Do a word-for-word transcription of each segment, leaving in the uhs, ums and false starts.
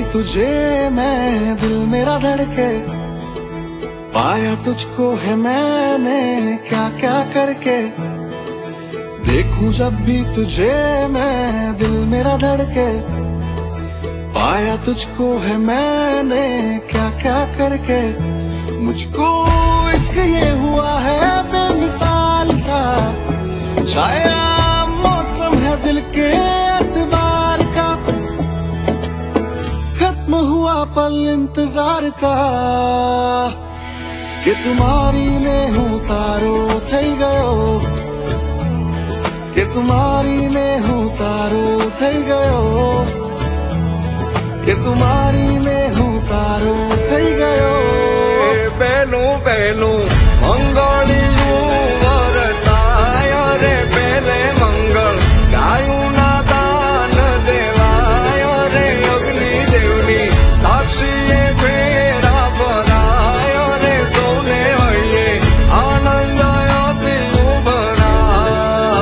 तुझे मैं दिल मेरा धड़के, पाया तुझको है मैंने क्या क्या करके। देखूं जब भी तुझे मैं दिल मेरा धड़के, पाया तुझको है मैंने क्या क्या करके। मुझको इश्क ये हुआ है बेमिसाल सा, छाया मौसम है दिल के एतबार का, खत्म हुआ पल इंतजार का, कि तुम्हारी ने हूँ तारो थई गयो, कि तुम्हारी ने हूँ तारो थई गयो, कि तुम्हारी ने हूँ तारो थई गयो। बेलू बेलू मंगलियू वरतायो रे, बेले मंगल गायू ना दान देवायो रे, अग्नि देवनी साक्षी फेरा भरायो रे, सौने हये आनंद अति उभराय।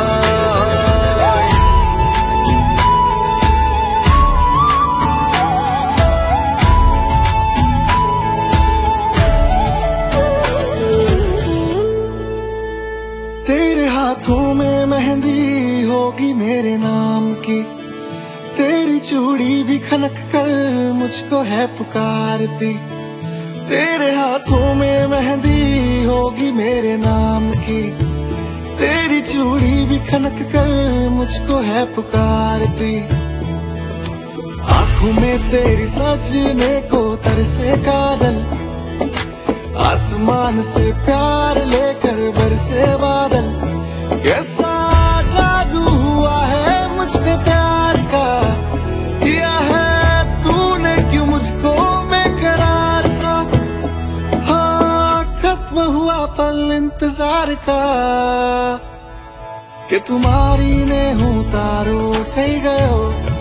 तेरे हाथों में मेहंदी होगी मेरे नाम की, तेरी चूड़ी भी खनक कर मुझको है पुकारती। तेरे हाथों में मेहंदी होगी मेरे नाम की, तेरी चूड़ी भी खनक कर मुझको है पुकारती। आंखों में तेरी सजने को तरसे काजल, आसमान से प्यार लेकर बरसे बादल। कैसा जादू हुआ है मुझ पे प्यार का, किया है तूने क्यों मुझको बेकरार सा। हाँ खत्म हुआ पल इंतजार का, कि तुम्हारी ने हूँ तारो थई गयो,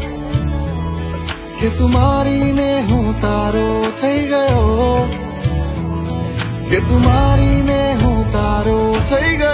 कि तुम्हारी ने हूँ तारो थई गयो, कि तुम्हारी ने हूँ तारो थई गयो।